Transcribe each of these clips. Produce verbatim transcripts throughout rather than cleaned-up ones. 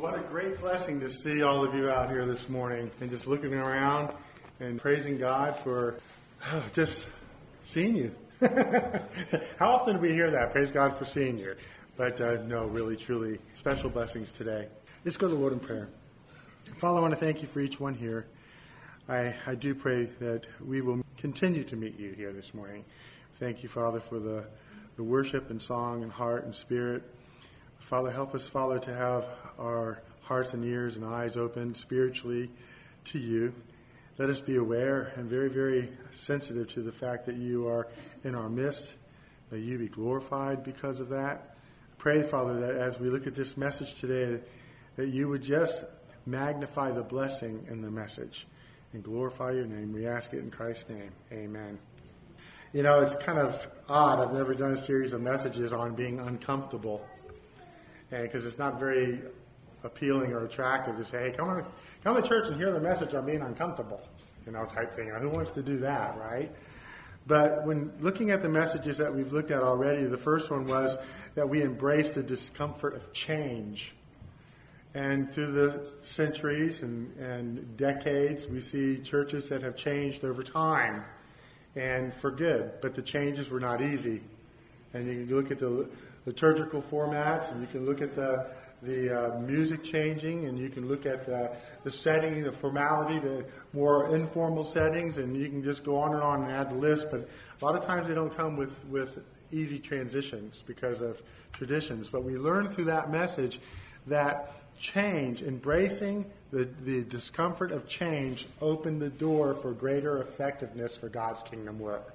What a great blessing to see all of you out here this morning and just looking around and praising God for oh, just seeing you. How often do we hear that? Praise God for seeing you. But uh, no, really, truly special blessings today. Let's go to the Lord in prayer. Father, I want to thank you for each one here. I, I do pray that we will continue to meet you here this morning. Thank you, Father, for the, the worship and song and heart and spirit. Father, help us, Father, to have our hearts and ears and eyes open spiritually to you. Let us be aware and very, very sensitive to the fact that you are in our midst. May you be glorified because of that. Pray, Father, that as we look at this message today, that you would just magnify the blessing in the message and glorify your name. We ask it in Christ's name. Amen. You know, it's kind of odd. I've never done a series of messages on being uncomfortable. Because it's not very appealing or attractive to say, hey, come on, come to church and hear the message on being uncomfortable, you know, type thing. Who wants to do that, right? But when looking at the messages that we've looked at already, the first one was that we embrace the discomfort of change. And through the centuries and, and decades, we see churches that have changed over time and for good. But the changes were not easy. And you can look at the liturgical formats, and you can look at the the uh, music changing, and you can look at the, the setting, the formality, the more informal settings, and you can just go on and on and add the list. But a lot of times they don't come with, with easy transitions because of traditions. But we learned through that message that change, embracing the, the discomfort of change, opened the door for greater effectiveness for God's kingdom work.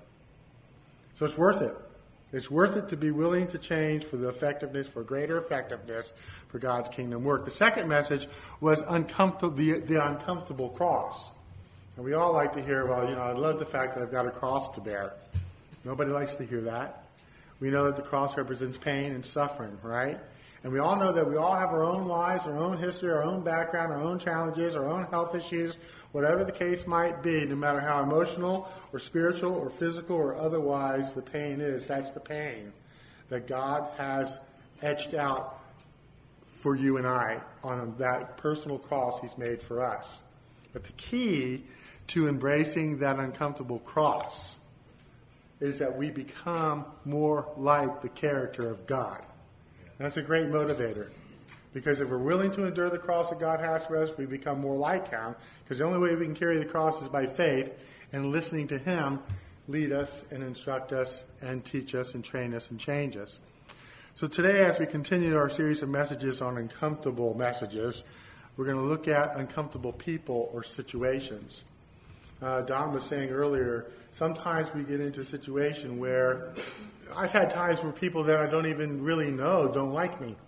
So it's worth it. It's worth it to be willing to change for the effectiveness, for greater effectiveness for God's kingdom work. The second message was uncomfortable, the, the uncomfortable cross. And we all like to hear, well, you know, I love the fact that I've got a cross to bear. Nobody likes to hear that. We know that the cross represents pain and suffering, right? And we all know that we all have our own lives, our own history, our own background, our own challenges, our own health issues, whatever the case might be, no matter how emotional or spiritual or physical or otherwise the pain is, that's the pain that God has etched out for you and I on that personal cross he's made for us. But the key to embracing that uncomfortable cross is that we become more like the character of God. That's a great motivator. Because if we're willing to endure the cross that God has for us, we become more like him. Because the only way we can carry the cross is by faith and listening to him lead us and instruct us and teach us and train us and change us. So today, as we continue our series of messages on uncomfortable messages, we're going to look at uncomfortable people or situations. Uh, Don was saying earlier, sometimes we get into a situation where I've had times where people that I don't even really know don't like me.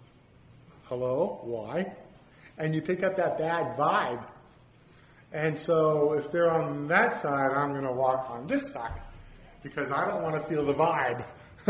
Hello? Why? And you pick up that bad vibe. And so if they're on that side, I'm going to walk on this side because I don't want to feel the vibe.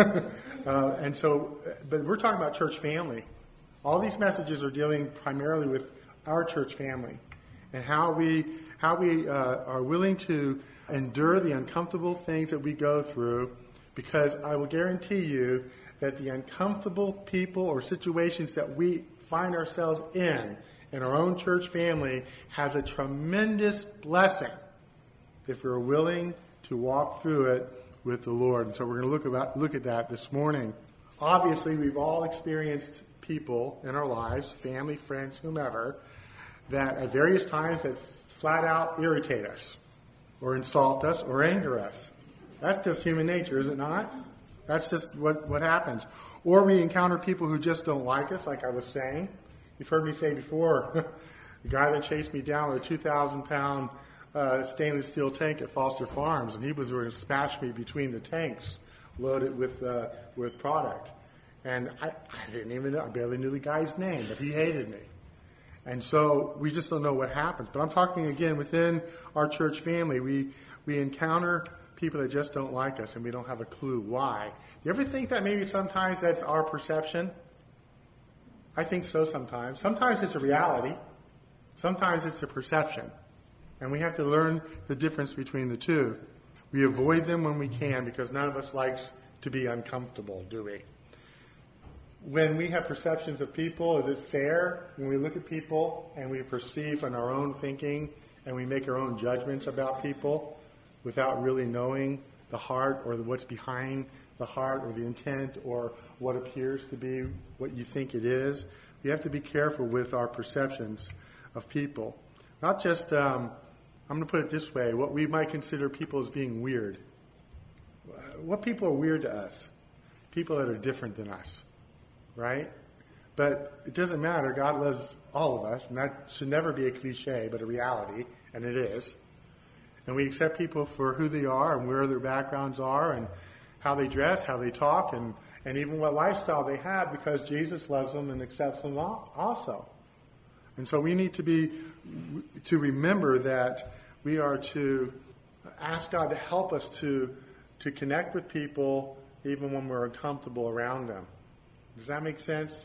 uh, and so, but we're talking about church family. All these messages are dealing primarily with our church family and how we how we uh, are willing to endure the uncomfortable things that we go through. Because I will guarantee you that the uncomfortable people or situations that we find ourselves in, in our own church family, has a tremendous blessing if we're willing to walk through it with the Lord. And so we're going to look about look at that this morning. Obviously, we've all experienced people in our lives, family, friends, whomever, that at various times that flat out irritate us or insult us or anger us. That's just human nature, is it not? That's just what, what happens. Or we encounter people who just don't like us, like I was saying. You've heard me say before, the guy that chased me down with a two thousand pound uh, stainless steel tank at Foster Farms, and he was going to smash me between the tanks loaded with uh, with product. And I, I didn't even know, I barely knew the guy's name, but he hated me. And so we just don't know what happens. But I'm talking again within our church family. We we encounter people that just don't like us, and we don't have a clue why. You ever think that maybe sometimes that's our perception? I think so sometimes. Sometimes it's a reality. Sometimes it's a perception. And we have to learn the difference between the two. We avoid them when we can because none of us likes to be uncomfortable, do we? when we have perceptions of people, is it fair when we look at people and we perceive in our own thinking and we make our own judgments about people without really knowing the heart or the, what's behind the heart or the intent or what appears to be what you think it is? We have to be careful with our perceptions of people. Not just, um, I'm going to put it this way, what we might consider people as being weird. What people are weird to us? People that are different than us, right? But it doesn't matter. God loves all of us, and that should never be a cliche, but a reality, and it is. And we accept people for who they are and where their backgrounds are and how they dress, how they talk, and, and even what lifestyle they have, because Jesus loves them and accepts them also. And so we need to be to remember that we are to ask God to help us to to connect with people even when we're uncomfortable around them. Does that make sense?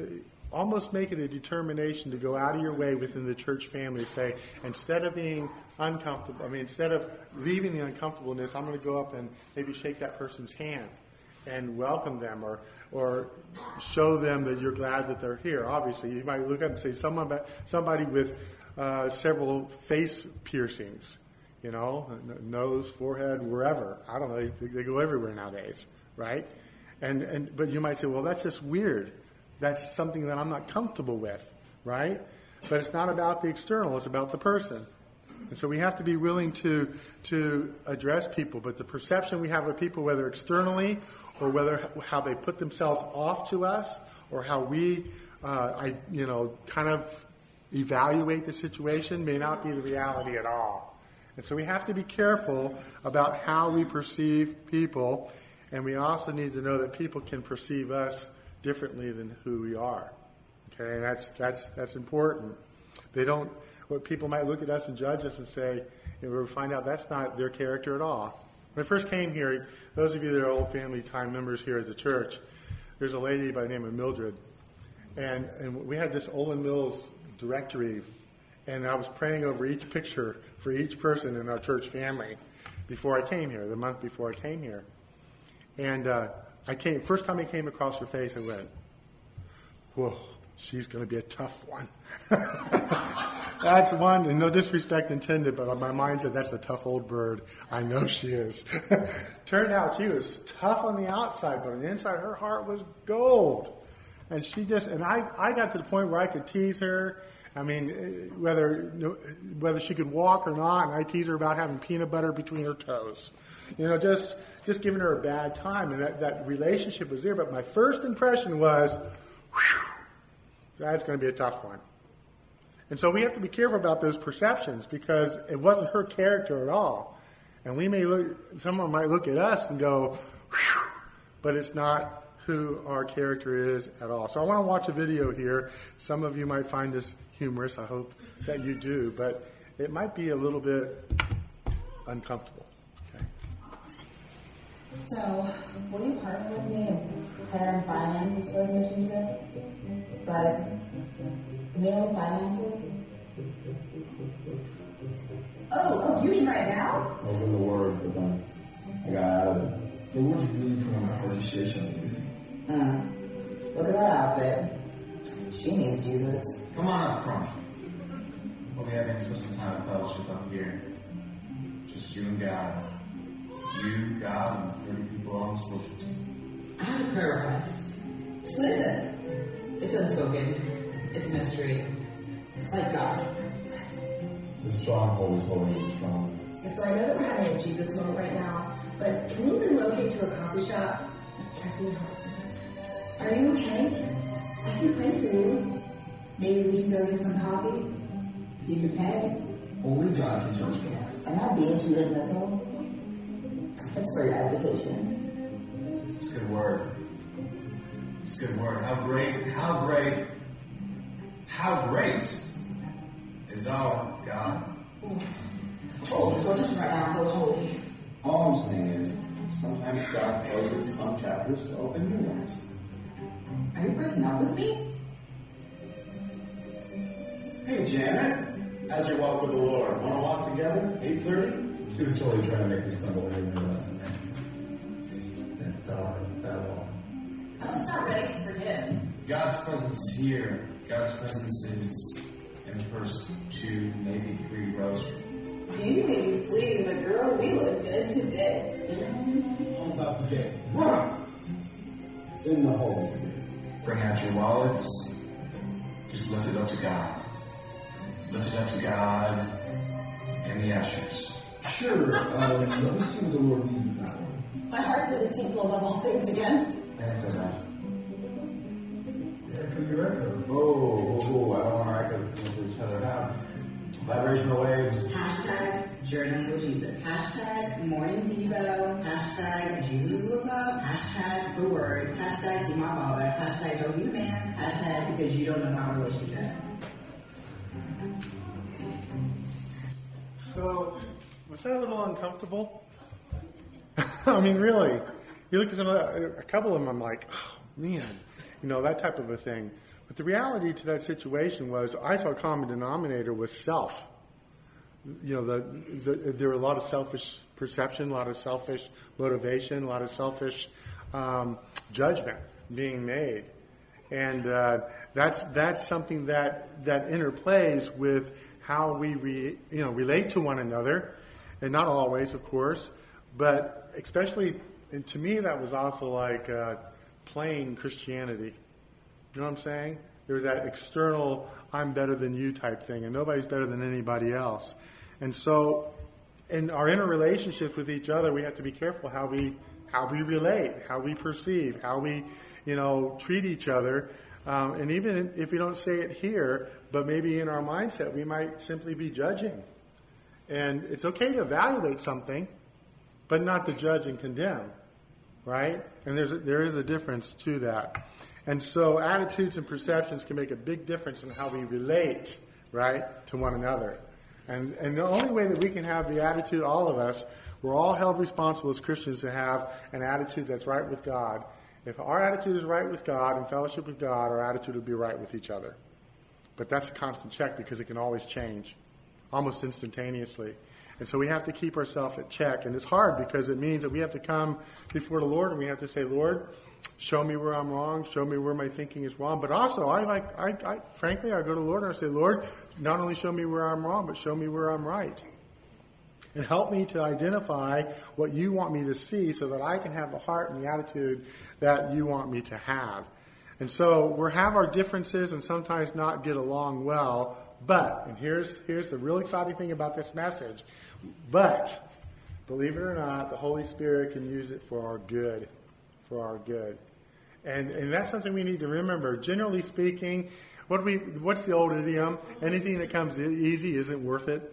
Almost make it a determination to go out of your way within the church family to say, instead of being uncomfortable, I mean, instead of leaving the uncomfortableness, I'm going to go up and maybe shake that person's hand and welcome them, or or show them that you're glad that they're here. Obviously, you might look up and say, someone, somebody with uh, several face piercings, you know, nose, forehead, wherever. I don't know. They, they go everywhere nowadays, right? And and but you might say, well, that's just weird. That's something that I'm not comfortable with, right? But it's not about the external. It's about the person. And so we have to be willing to to address people. But the perception we have of people, whether externally or whether how they put themselves off to us, or how we, uh, I you know, kind of evaluate the situation, may not be the reality at all. And so we have to be careful about how we perceive people. And we also need to know that people can perceive us differently than who we are. Okay, and that's that's that's important. They don't. What people might look at us and judge us and say, and we'll find out that's not their character at all. When I first came here, those of you that are old family time members here at the church, there's a lady by the name of Mildred, and and we had this Olin Mills directory, and I was praying over each picture for each person in our church family before I came here, the month before I came here, and uh, I came first time I came across her face, I went, whoa, she's going to be a tough one. That's one, and no disrespect intended, but on my mind said, that's a tough old bird. I know she is. Turned out she was tough on the outside, but on the inside, her heart was gold. And she just, and I, I got to the point where I could tease her. I mean, whether whether she could walk or not, and I tease her about having peanut butter between her toes. You know, just just giving her a bad time, and that, that relationship was there. But my first impression was, whew, that's going to be a tough one. And so we have to be careful about those perceptions, because it wasn't her character at all. And we may look, someone might look at us and go, whew, but it's not who our character is at all. So I want to watch a video here. Some of you might find this humorous. I hope that you do. But it might be a little bit uncomfortable. Okay. So, will you partner with me in preparing finances for this mission trip? But mail finances? Oh, oh, you mean right now? I was in the Word, but then I got out of it. The Lord's really put on my heart to share something with you. Mm. Look at that outfit. She needs Jesus. Come on up front. We'll be having some time of fellowship up here. Just you and God. You, God, and thirty people on this worship team. I have a prayer request. What is it? It's unspoken. It's a mystery. It's like God. The stronghold is holding me strong. So I know that we're having a Jesus moment right now, but can we relocate to a coffee shop? Caffeine house. Are you okay? I can pray for you. Maybe we can go get some coffee. You can pay. Only God can judge me. Am I being too judgmental? That's for your education. It's a good word. It's a good word. How great, how great, how great is our God. Oh, go just right now. Go holy. All I'm saying is, sometimes God closes some chapters to open new ones. Are you breaking up with me? Hey, Janet, how's your walk with the Lord? Want to walk together? eight thirty? She was totally trying to make me stumble into your lesson. That daughter, that wall. I'm just not ready to forgive. God's presence is here. God's presence is in the first two, maybe three rows. You may be fleeting, but girl, we look good today. How about today? Run! In the hole. Bring out your wallets. Just lift it up to God. Lift it up to God and the ushers. Sure, uh, let me see what the Lord needs with that one. My heart's been deceitful above all things again. Echo that. Echo your echo. Whoa, whoa, whoa, I don't want our echoes to cancel each other out. Vibrational waves. Hashtag journey with Jesus. Hashtag morning Devo. Hashtag Jesus is what's up. Hashtag the word. Hashtag he my father. Hashtag don't be the man. Hashtag because you don't know my relationship. So, was that a little uncomfortable? I mean, really. You look at some of that, a couple of them, I'm like, oh, man, you know, that type of a thing. But the reality to that situation was, I saw a common denominator was self. You know, the, the, there were a lot of selfish perception, a lot of selfish motivation, a lot of selfish um, judgment being made. And uh, that's that's something that, that interplays with how we re, you know relate to one another, and not always, of course, but especially, and to me, that was also like uh, plain Christianity. You know what I'm saying? There was that external "I'm better than you" type thing, and nobody's better than anybody else. And so, in our interrelationships with each other, we have to be careful how we how we relate, how we perceive, how we, you know, treat each other. Um, and even if we don't say it here, but maybe in our mindset, we might simply be judging. And it's okay to evaluate something, but not to judge and condemn, right? And there's a, there is a difference to that. And so attitudes and perceptions can make a big difference in how we relate, right, to one another. And and the only way that we can have the attitude, all of us, we're all held responsible as Christians to have an attitude that's right with God. If our attitude is right with God and fellowship with God, our attitude will be right with each other. But that's a constant check because it can always change, almost instantaneously. And so we have to keep ourselves at check. And it's hard because it means that we have to come before the Lord and we have to say, Lord, show me where I'm wrong. Show me where my thinking is wrong. But also, I like, I, I frankly, I go to the Lord and I say, Lord, not only show me where I'm wrong, but show me where I'm right. And help me to identify what you want me to see so that I can have the heart and the attitude that you want me to have. And so we have our differences and sometimes not get along well. But, and here's here's the real exciting thing about this message, but, believe it or not, the Holy Spirit can use it for our good, for our good. And and that's something we need to remember. Generally speaking, what do we what's the old idiom? Anything that comes easy isn't worth it.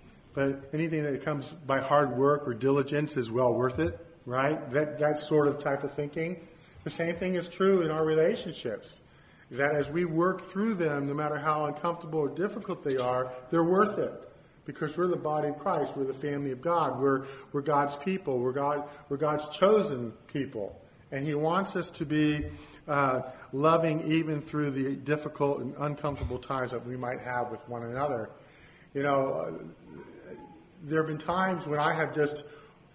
But anything that comes by hard work or diligence is well worth it, right? That that sort of type of thinking. The same thing is true in our relationships. That as we work through them, no matter how uncomfortable or difficult they are, they're worth it. Because we're the body of Christ. We're the family of God. We're we're God's people. We're God. We're God's chosen people. And He wants us to be uh, loving even through the difficult and uncomfortable times that we might have with one another. You know, uh, there have been times when I have just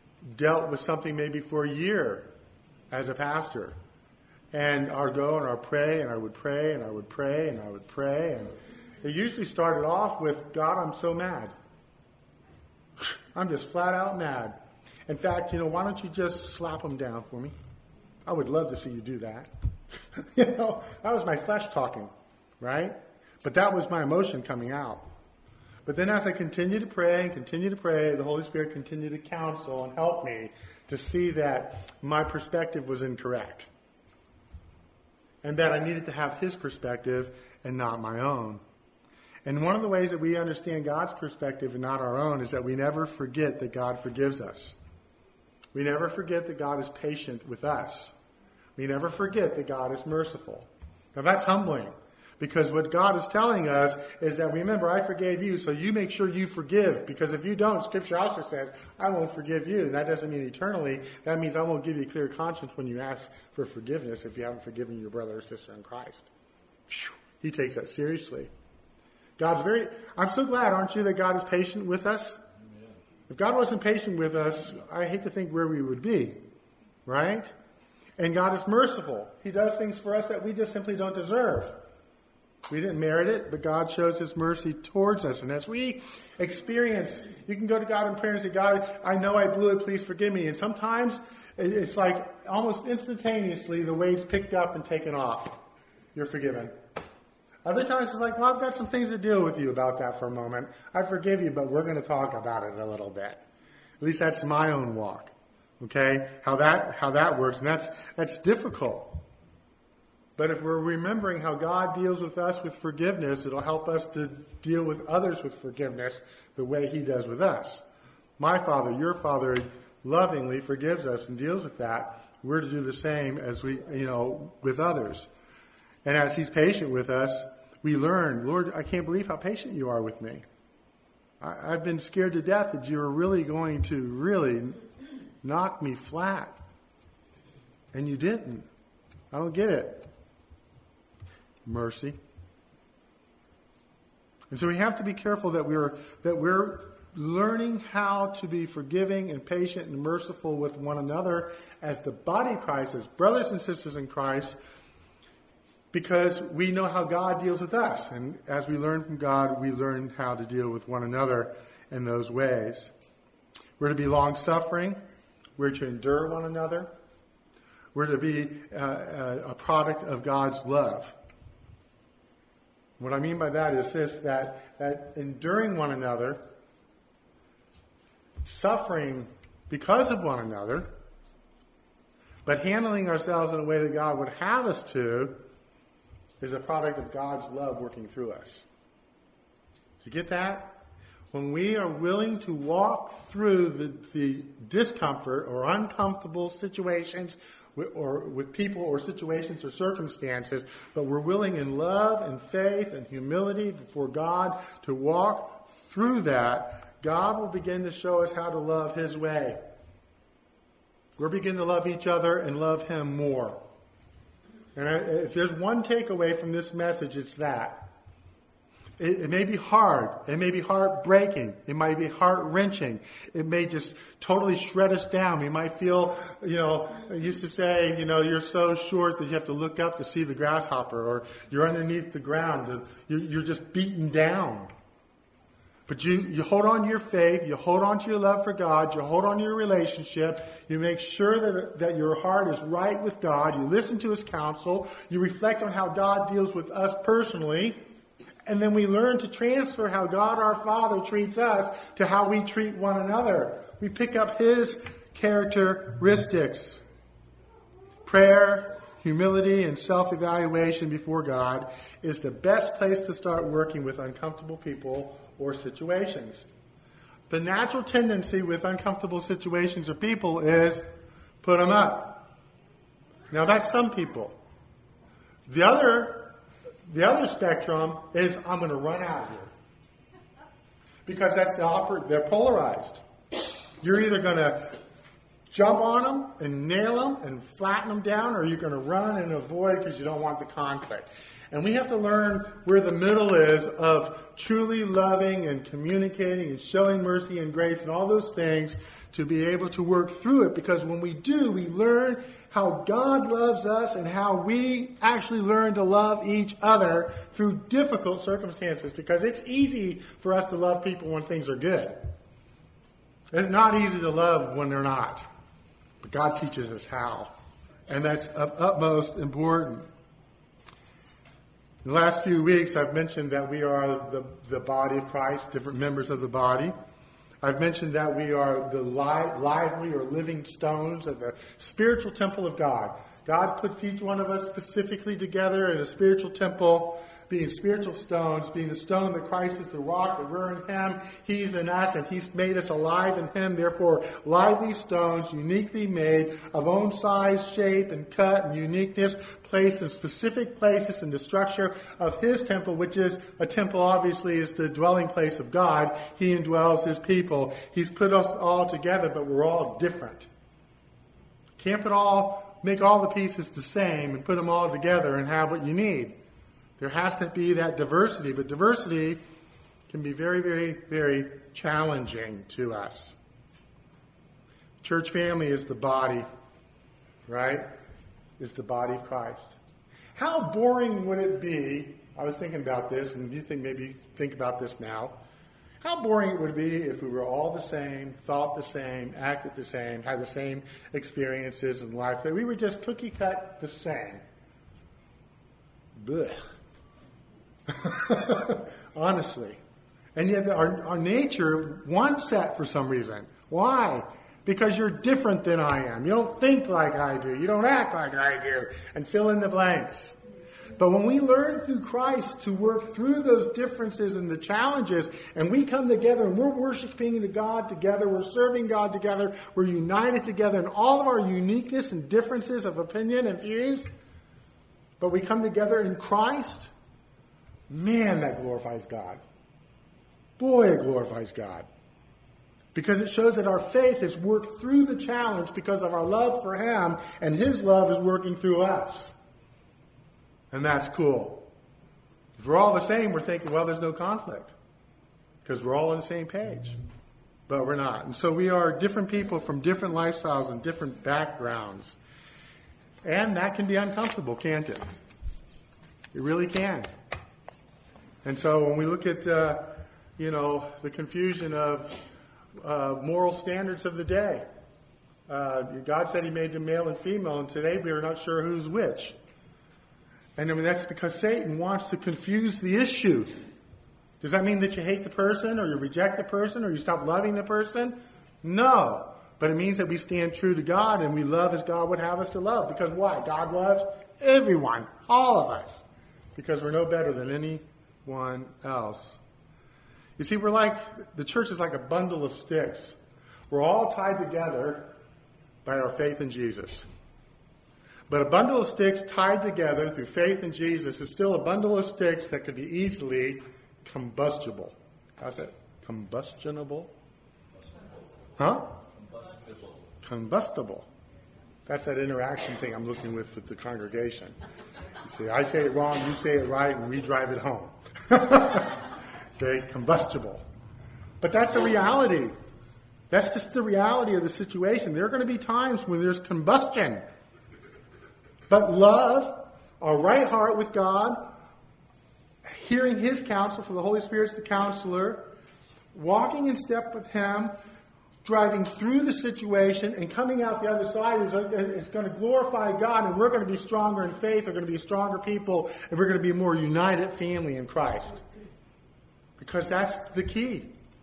dealt with something maybe for a year as a pastor. And I'd go and I'd pray and I would pray and I would pray and I would pray. And it usually started off with, God, I'm so mad. I'm just flat out mad. In fact, you know, why don't you just slap them down for me? I would love to see you do that. You know, that was my flesh talking, right? But that was my emotion coming out. But then as I continued to pray and continue to pray, the Holy Spirit continued to counsel and help me to see that my perspective was incorrect. And that I needed to have His perspective and not my own. And one of the ways that we understand God's perspective and not our own is that we never forget that God forgives us. We never forget that God is patient with us. We never forget that God is merciful. Now that's humbling. Because what God is telling us is that, remember, I forgave you, so you make sure you forgive. Because if you don't, Scripture also says, I won't forgive you. And that doesn't mean eternally. That means I won't give you a clear conscience when you ask for forgiveness if you haven't forgiven your brother or sister in Christ. He takes that seriously. God's very... I'm so glad, aren't you, that God is patient with us? Amen. If God wasn't patient with us, I hate to think where we would be. Right? And God is merciful. He does things for us that we just simply don't deserve. We didn't merit it, but God shows his mercy towards us. And as we experience, you can go to God in prayer and say, God, I know I blew it, please forgive me. And sometimes it's like almost instantaneously the wave's picked up and taken off. You're forgiven. Other times it's like, well, I've got some things to deal with you about that for a moment. I forgive you, but we're going to talk about it a little bit. At least that's my own walk. Okay? How that how that works. And that's that's difficult. But if we're remembering how God deals with us with forgiveness, it'll help us to deal with others with forgiveness the way he does with us. My Father, your Father, lovingly forgives us and deals with that. We're to do the same as we, you know, with others. And as he's patient with us, we learn, Lord, I can't believe how patient you are with me. I, I've been scared to death that you were really going to really knock me flat. And you didn't. I don't get it. Mercy. And so we have to be careful that we're that we're learning how to be forgiving and patient and merciful with one another as the body of Christ, as brothers and sisters in Christ, because we know how God deals with us. And as we learn from God, we learn how to deal with one another in those ways. We're to be long-suffering. We're to endure one another. We're to be uh, a product of God's love. What I mean by that is this, that, that enduring one another, suffering because of one another, but handling ourselves in a way that God would have us to, is a product of God's love working through us. Do you get that? When we are willing to walk through the, the discomfort or uncomfortable situations with, or with people or situations or circumstances, but we're willing in love and faith and humility before God to walk through that, God will begin to show us how to love his way. We'll begin to love each other and love him more. And if there's one takeaway from this message, it's that. It, it may be hard. It may be heartbreaking. It might be heart-wrenching. It may just totally shred us down. We might feel, you know, I used to say, you know, you're so short that you have to look up to see the grasshopper, or you're underneath the ground. You're, you're just beaten down. But you, you hold on to your faith, you hold on to your love for God, you hold on to your relationship, you make sure that, that your heart is right with God, you listen to his counsel, you reflect on how God deals with us personally, and then we learn to transfer how God our Father treats us to how we treat one another. We pick up his characteristics. Prayer, humility, and self-evaluation before God is the best place to start working with uncomfortable people or situations. The natural tendency with uncomfortable situations or people is put them up. Now that's some people. The other, the other spectrum is I'm going to run out of here. Because that's the opposite. They're polarized. You're either going to jump on them and nail them and flatten them down, or you're going to run and avoid because you don't want the conflict. And we have to learn where the middle is of truly loving and communicating and showing mercy and grace and all those things to be able to work through it. Because when we do, we learn how God loves us and how we actually learn to love each other through difficult circumstances. Because it's easy for us to love people when things are good. It's not easy to love when they're not. But God teaches us how. And that's of utmost important. In the last few weeks, I've mentioned that we are the, the body of Christ, different members of the body. I've mentioned that we are the li- lively or living stones of the spiritual temple of God. God puts each one of us specifically together in a spiritual temple, being spiritual stones, being the stone that Christ is the rock, that we're in him, he's in us, and he's made us alive in him. Therefore, lively stones, uniquely made, of own size, shape, and cut, and uniqueness, placed in specific places in the structure of his temple, which is a temple, obviously, is the dwelling place of God. He indwells his people. He's put us all together, but we're all different. Can't put all, make all the pieces the same and put them all together and have what you need. There has to be that diversity, but diversity can be very, very, very challenging to us. Church family is the body, right? is the body of Christ. How boring would it be? I was thinking about this, and you think maybe think about this now. How boring it would be if we were all the same, thought the same, acted the same, had the same experiences in life, that we were just cookie cut the same. Blech. Honestly. And yet our, our nature wants that for some reason. Why? Because you're different than I am. You don't think like I do. You don't act like I do. And fill in the blanks. But when we learn through Christ to work through those differences and the challenges, and we come together and we're worshiping God together, we're serving God together, we're united together in all of our uniqueness and differences of opinion and views, but we come together in Christ, man, that glorifies God. Boy, it glorifies God. Because it shows that our faith has worked through the challenge because of our love for Him, and His love is working through us. And that's cool. If we're all the same, we're thinking, well, there's no conflict. Because we're all on the same page. But we're not. And so we are different people from different lifestyles and different backgrounds. And that can be uncomfortable, can't it? It really can. And so when we look at, uh, you know, the confusion of uh, moral standards of the day, uh, God said He made them male and female, and today we are not sure who's which. And I mean, that's because Satan wants to confuse the issue. Does that mean that you hate the person, or you reject the person, or you stop loving the person? No. But it means that we stand true to God and we love as God would have us to love. Because why? God loves everyone, all of us. Because we're no better than anyone else. You see, we're like, the church is like a bundle of sticks. We're all tied together by our faith in Jesus. But a bundle of sticks tied together through faith in Jesus is still a bundle of sticks that could be easily combustible. How's that? Combustionable? Huh? Combustible. Combustible. That's that interaction thing I'm looking with with the congregation. You see, I say it wrong, you say it right, and we drive it home. Say combustible. But that's a reality. That's just the reality of the situation. There are going to be times when there's combustion. But love, our right heart with God, hearing His counsel, for the Holy Spirit's the counselor, walking in step with Him, driving through the situation, and coming out the other side is, is going to glorify God, and we're going to be stronger in faith, we're going to be stronger people, and we're going to be a more united family in Christ. Because that's the key.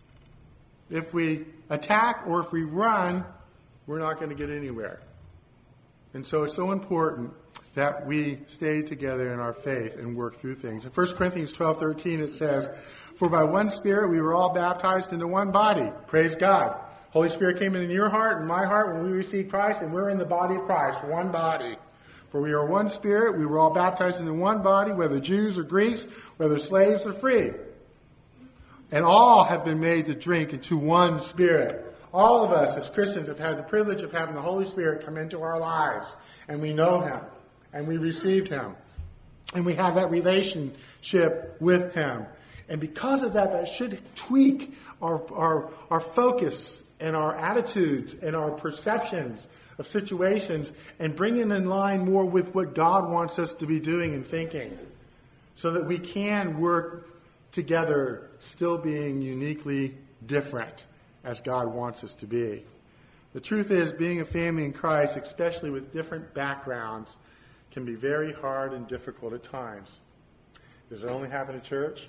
If we attack or if we run, we're not going to get anywhere. And so it's so important that we stay together in our faith and work through things. In First Corinthians twelve thirteen it says, "For by one Spirit we were all baptized into one body." Praise God. Holy Spirit came into your heart and my heart when we received Christ, and we're in the body of Christ, one body. For we are one Spirit, we were all baptized into one body, whether Jews or Greeks, whether slaves or free. And all have been made to drink into one Spirit. All of us as Christians have had the privilege of having the Holy Spirit come into our lives. And we know Him. And we received Him. And we have that relationship with Him. And because of that, that should tweak our, our, our focus and our attitudes and our perceptions of situations and bring it in line more with what God wants us to be doing and thinking. So that we can work together, still being uniquely different as God wants us to be. The truth is, being a family in Christ, especially with different backgrounds, can be very hard and difficult at times. Does it only happen at church?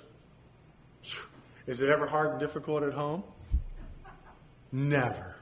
Is it ever hard and difficult at home? Never.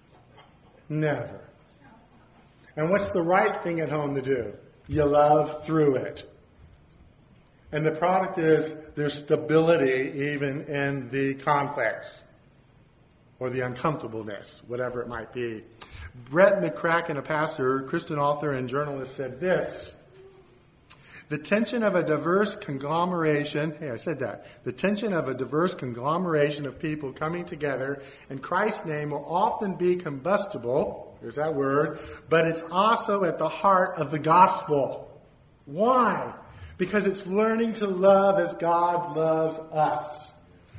Never. And what's the right thing at home to do? You love through it. And the product is there's stability even in the conflicts or the uncomfortableness, whatever it might be. Brett McCracken, a pastor, Christian author and journalist, said this: "The tension of a diverse conglomeration," hey, I said that, "the tension of a diverse conglomeration of people coming together in Christ's name will often be combustible," there's that word, "but it's also at the heart of the gospel." Why? Because it's learning to love as God loves us.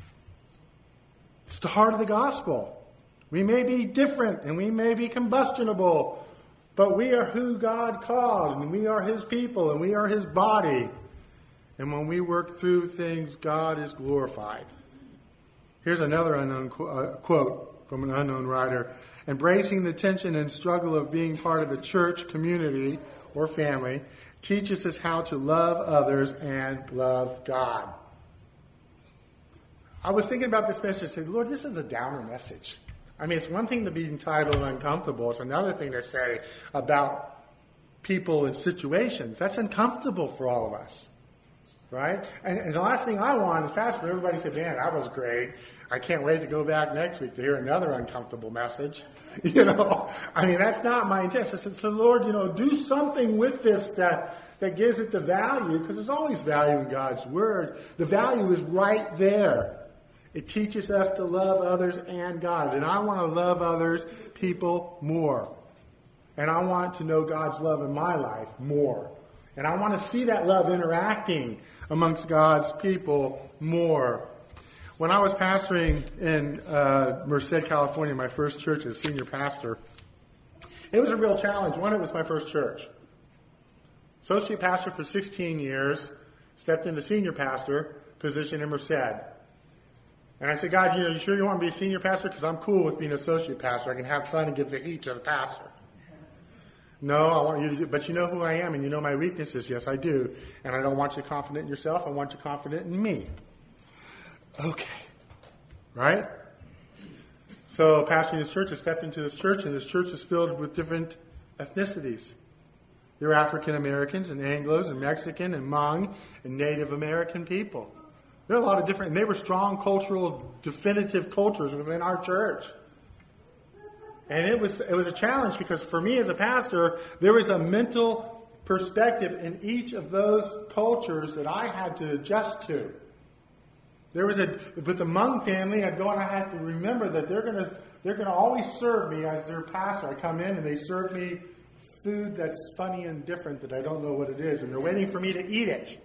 It's the heart of the gospel. We may be different and we may be combustionable, But we are who God called, and we are his people, and we are his body. And when we work through things, God is glorified. Here's another unknown qu- uh, quote from an unknown writer. Embracing the tension and struggle of being part of a church, community, or family teaches us how to love others and love God. I was thinking about this message and said, Lord, this is a downer message. I mean, it's one thing to be entitled uncomfortable. It's another thing to say about people and situations. That's uncomfortable for all of us. Right? And, and the last thing I want is pastor, everybody said, man, that was great. I can't wait to go back next week to hear another uncomfortable message. You know, I mean, that's not my intent. So I said, so Lord, you know, do something with this that, that gives it the value, because there's always value in God's word. The value is right there. It teaches us to love others and God. And I want to love others, people, more. And I want to know God's love in my life more. And I want to see that love interacting amongst God's people more. When I was pastoring in uh, Merced, California, my first church as senior pastor, it was a real challenge. One, it was my first church. Associate pastor for sixteen years, stepped into senior pastor position in Merced. And I said, God, you know, you sure you want me to be a senior pastor? Because I'm cool with being an associate pastor. I can have fun and give the heat to the pastor. No, I want you to do, but you know who I am and you know my weaknesses. Yes, I do. And I don't want you confident in yourself. I want you confident in me. Okay. Right? So, pastoring this church, I stepped into this church, and this church is filled with different ethnicities. There are African Americans and Anglos and Mexican and Hmong and Native American people. There are a lot of different, and they were strong cultural, definitive cultures within our church. And it was it was a challenge because for me as a pastor, there was a mental perspective in each of those cultures that I had to adjust to. There was a with the Hmong family, I'd go and I have to remember that they're gonna they're gonna always serve me as their pastor. I come in and they serve me food that's funny and different that I don't know what it is, and they're waiting for me to eat it.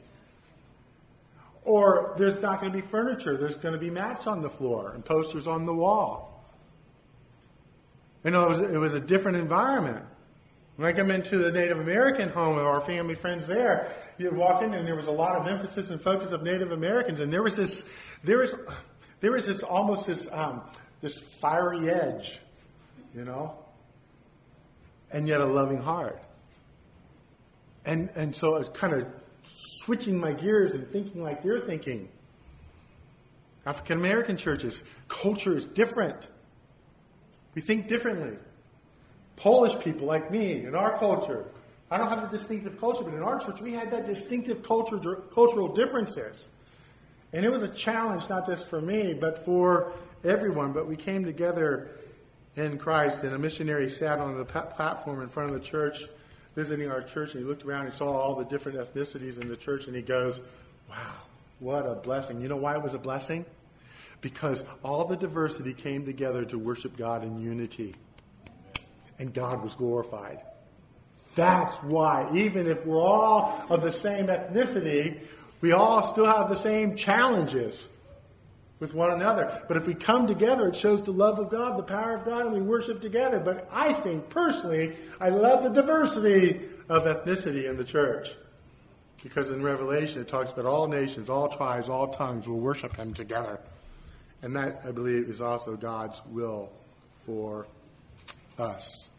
Or there's not going to be furniture. There's going to be mats on the floor and posters on the wall. You know, it was, it was a different environment. When I come into the Native American home of our family friends there, you walk in and there was a lot of emphasis and focus of Native Americans, and there was this, there was, there was this almost this, um, this fiery edge, you know, and yet a loving heart. And and so it kind of switching my gears and thinking like they're thinking. African American churches, culture is different. We think differently. Polish people like me, in our culture, I don't have a distinctive culture, but in our church we had that distinctive culture, cultural differences. And it was a challenge not just for me, but for everyone. But we came together in Christ, and a missionary sat on the platform in front of the church, visiting our church, and he looked around and saw all the different ethnicities in the church, and he goes, wow, what a blessing. You know why it was a blessing? Because all the diversity came together to worship God in unity. And God was glorified. That's why, even if we're all of the same ethnicity, we all still have the same challenges with one another. But if we come together, it shows the love of God, the power of God, and we worship together. But I think, personally, I love the diversity of ethnicity in the church. Because in Revelation, it talks about all nations, all tribes, all tongues will worship Him together. And that, I believe, is also God's will for us.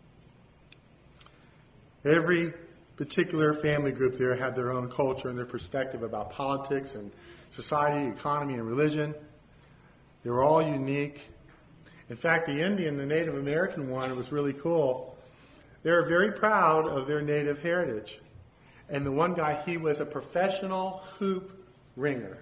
Every particular family group there had their own culture and their perspective about politics and society, economy, and religion. They were all unique. In fact, the Indian, the Native American one, was really cool. They were very proud of their native heritage. And the one guy, he was a professional hoop ringer.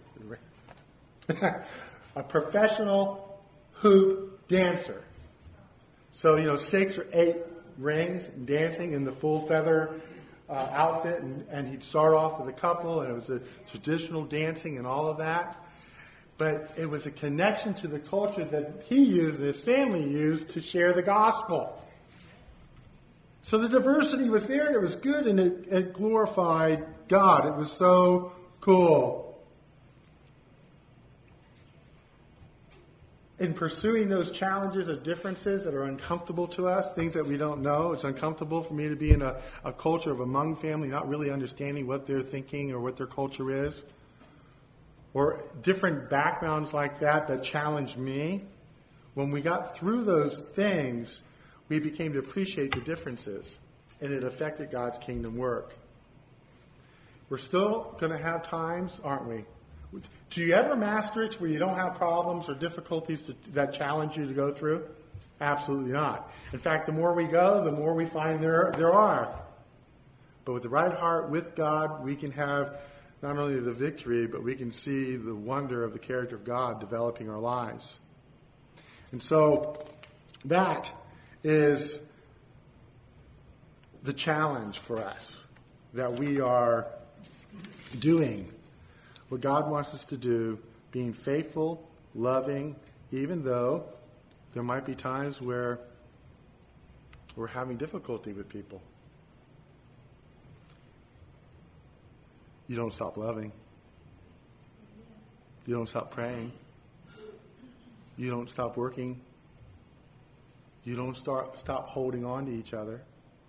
A professional hoop dancer. So, you know, six or eight rings, dancing in the full feather uh, outfit, and, and he'd start off with a couple, and it was a traditional dancing and all of that. But it was a connection to the culture that he used and his family used to share the gospel. So the diversity was there, and it was good, and it, it glorified God. It was so cool. in pursuing those challenges of differences that are uncomfortable to us, things that we don't know. It's uncomfortable for me to be in a, a culture of a Hmong family, not really understanding what they're thinking or what their culture is. Or different backgrounds like that that challenge me. When we got through those things, we became to appreciate the differences, and it affected God's kingdom work. We're still going to have times, aren't we? Do you ever master it where you don't have problems or difficulties to, that challenge you to go through? Absolutely not. In fact, the more we go, the more we find there, there are. But with the right heart, with God, we can have not only the victory, but we can see the wonder of the character of God developing our lives. And so that is the challenge for us, that we are doing what God wants us to do, being faithful, loving, even though there might be times where we're having difficulty with people. You don't stop loving. You don't stop praying. You don't stop working. You don't start, stop holding on to each other.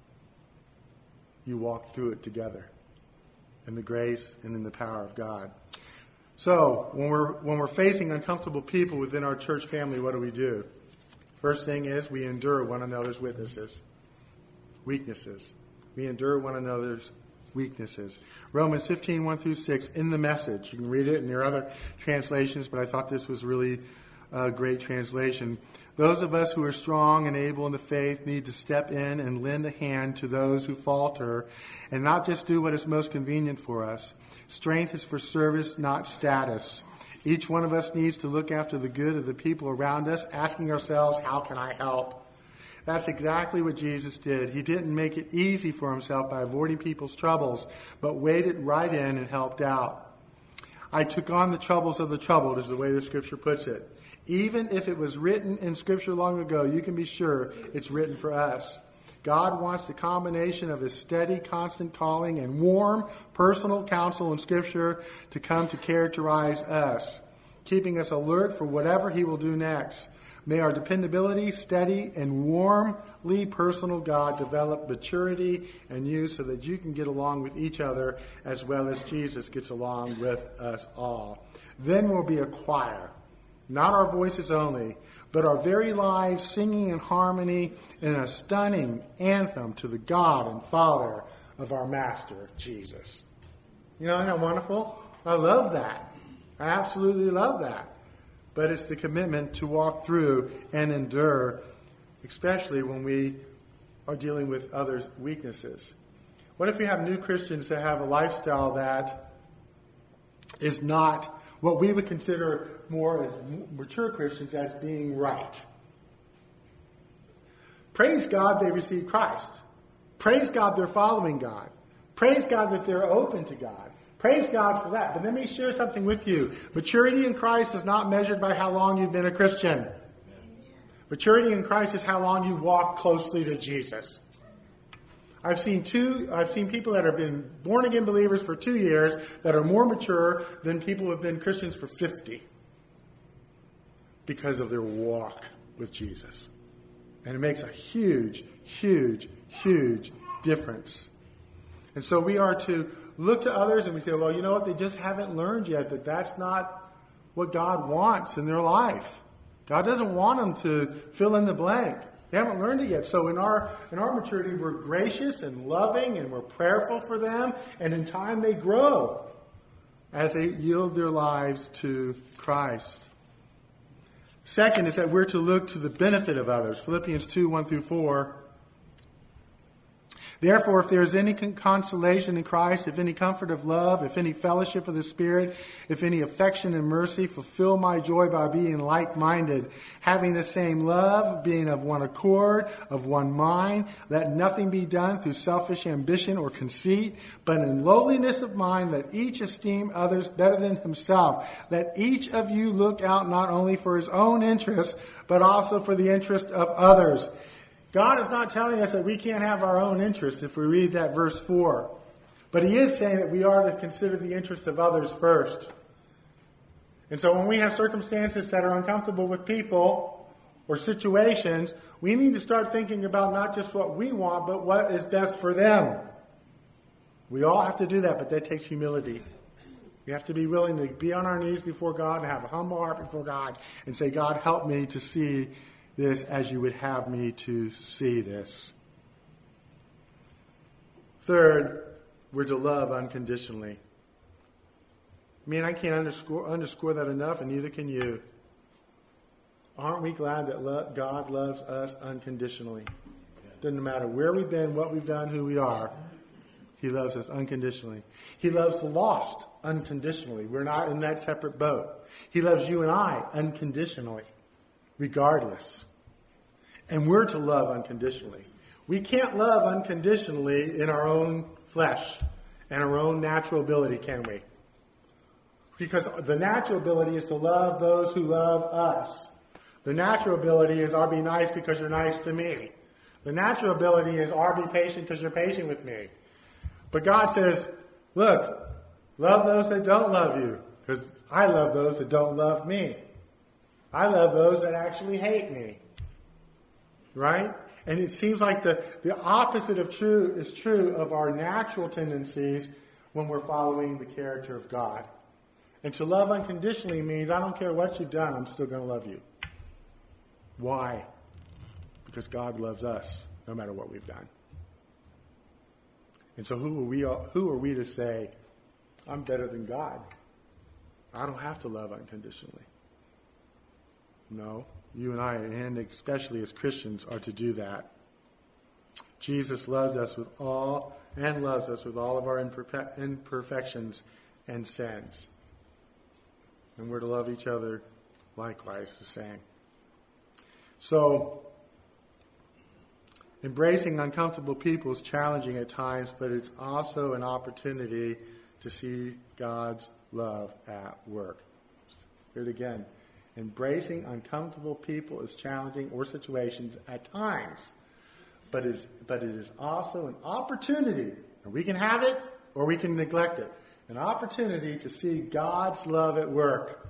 You walk through it together in the grace and in the power of God. So, when we're when we're facing uncomfortable people within our church family, what do we do? First thing is we endure one another's witnesses, weaknesses. We endure one another's weaknesses. Romans fifteen, one through six, in the Message. You can read it in your other translations, but I thought this was really a great translation. Those of us who are strong and able in the faith need to step in and lend a hand to those who falter and not just do what is most convenient for us. Strength is for service, not status. Each one of us needs to look after the good of the people around us, asking ourselves, how can I help? That's exactly what Jesus did. He didn't make it easy for himself by avoiding people's troubles, but waded right in and helped out. I took on the troubles of the troubled, is the way the Scripture puts it. Even if it was written in Scripture long ago, you can be sure it's written for us. God wants the combination of his steady, constant calling and warm, personal counsel in Scripture to come to characterize us, keeping us alert for whatever he will do next. May our dependability, steady, and warmly personal God develop maturity and you so that you can get along with each other as well as Jesus gets along with us all. Then we'll be a choir. Not our voices only, but our very lives singing in harmony in a stunning anthem to the God and Father of our Master, Jesus. You know, isn't that wonderful? I love that. I absolutely love that. But it's the commitment to walk through and endure, especially when we are dealing with others' weaknesses. What if we have new Christians that have a lifestyle that is not what we would consider more as mature Christians as being right? Praise God they received Christ. Praise God they're following God. Praise God that they're open to God. Praise God for that. But let me share something with you. Maturity in Christ is not measured by how long you've been a Christian. Maturity in Christ is how long you walk closely to Jesus. I've seen two, I've seen people that have been born again believers for two years that are more mature than people who have been Christians for fifty because of their walk with Jesus. And it makes a huge, huge, huge difference. And so we are to look to others and we say, well, you know what? They just haven't learned yet that that's not what God wants in their life. God doesn't want them to fill in the blank. They haven't learned it yet. So in our in our maturity, we're gracious and loving and we're prayerful for them. And in time, they grow as they yield their lives to Christ. Second is that we're to look to the benefit of others. Philippians two, one through four. Therefore, if there is any consolation in Christ, if any comfort of love, if any fellowship of the Spirit, if any affection and mercy, fulfill my joy by being like-minded, having the same love, being of one accord, of one mind. Let nothing be done through selfish ambition or conceit, but in lowliness of mind, let each esteem others better than himself. Let each of you look out not only for his own interests, but also for the interest of others. God is not telling us that we can't have our own interests if we read that verse four. But he is saying that we are to consider the interest of others first. And so when we have circumstances that are uncomfortable with people or situations, we need to start thinking about not just what we want, but what is best for them. We all have to do that, but that takes humility. We have to be willing to be on our knees before God and have a humble heart before God and say, God, help me to see this as you would have me to see this. Third, we're to love unconditionally. I mean, I can't underscore, underscore that enough, and neither can you. Aren't we glad that lo- God loves us unconditionally? Doesn't matter where we've been, what we've done, who we are. He loves us unconditionally. He loves the lost unconditionally. We're not in that separate boat. He loves you and I unconditionally, regardless. And we're to love unconditionally. We can't love unconditionally in our own flesh and our own natural ability, can we? Because the natural ability is to love those who love us. The natural ability is, I'll be nice because you're nice to me. The natural ability is, I'll be patient because you're patient with me. But God says, look, love those that don't love you, because I love those that don't love me. I love those that actually hate me. Right? And it seems like the, the opposite of true is true of our natural tendencies when we're following the character of God. And to love unconditionally means I don't care what you've done, I'm still going to love you. Why? Because God loves us no matter what we've done. And so who are we who are we to say, I'm better than God? I don't have to love unconditionally. No, you and I, and especially as Christians, are to do that. Jesus loved us with all, and loves us with all of our imperfe- imperfections and sins. And we're to love each other likewise the same. So, embracing uncomfortable people is challenging at times, but it's also an opportunity to see God's love at work. Hear it again. Embracing uncomfortable people is challenging or situations at times, but, is, but it is also an opportunity. And we can have it or we can neglect it. An opportunity to see God's love at work.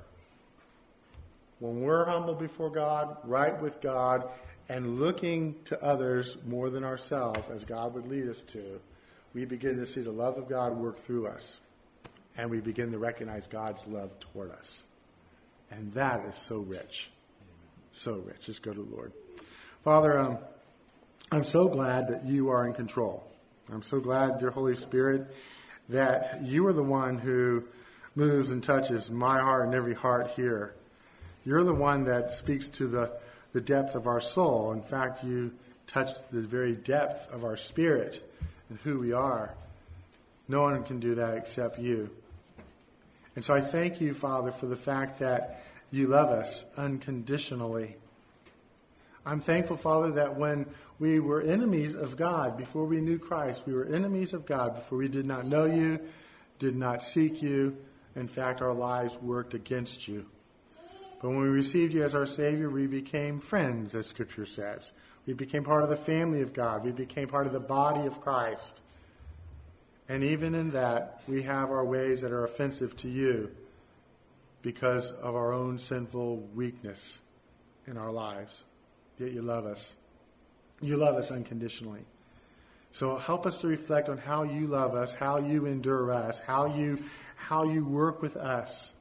When we're humble before God, right with God, and looking to others more than ourselves, as God would lead us to, we begin to see the love of God work through us. And we begin to recognize God's love toward us. And that is so rich. So rich. Let's go to the Lord. Father, um, I'm so glad that you are in control. I'm so glad, dear Holy Spirit, that you are the one who moves and touches my heart and every heart here. You're the one that speaks to the the depth of our soul. In fact, you touched the very depth of our spirit and who we are. No one can do that except you. And so I thank you, Father, for the fact that you love us unconditionally. I'm thankful, Father, that when we were enemies of God, before we knew Christ, we were enemies of God before we did not know you, did not seek you. In fact, our lives worked against you. But when we received you as our Savior, we became friends, as Scripture says. We became part of the family of God. We became part of the body of Christ. And even in that, we have our ways that are offensive to you because of our own sinful weakness in our lives. Yet you love us. You love us unconditionally. So help us to reflect on how you love us, how you endure us, how you, how you work with us.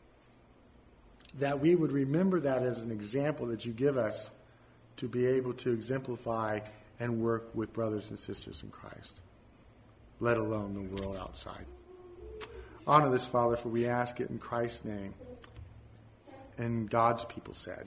That we would remember that as an example that you give us to be able to exemplify and work with brothers and sisters in Christ, let alone the world outside. Honor this, Father, for we ask it in Christ's name. And God's people said,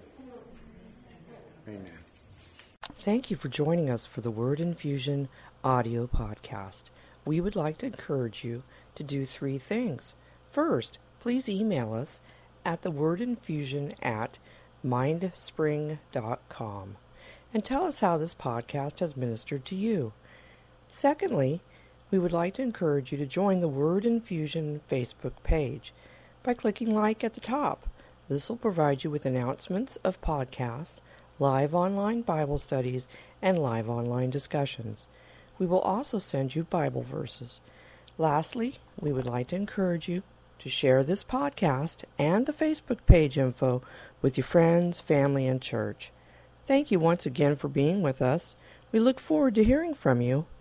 amen. Thank you for joining us for the Word Infusion audio podcast. We would like to encourage you to do three things. First, please email us at thewordinfusion at mindspring dot com and tell us how this podcast has ministered to you. Secondly, we would like to encourage you to join the Word Infusion Facebook page by clicking like at the top. This will provide you with announcements of podcasts, live online Bible studies, and live online discussions. We will also send you Bible verses. Lastly, we would like to encourage you to share this podcast and the Facebook page info with your friends, family, and church. Thank you once again for being with us. We look forward to hearing from you.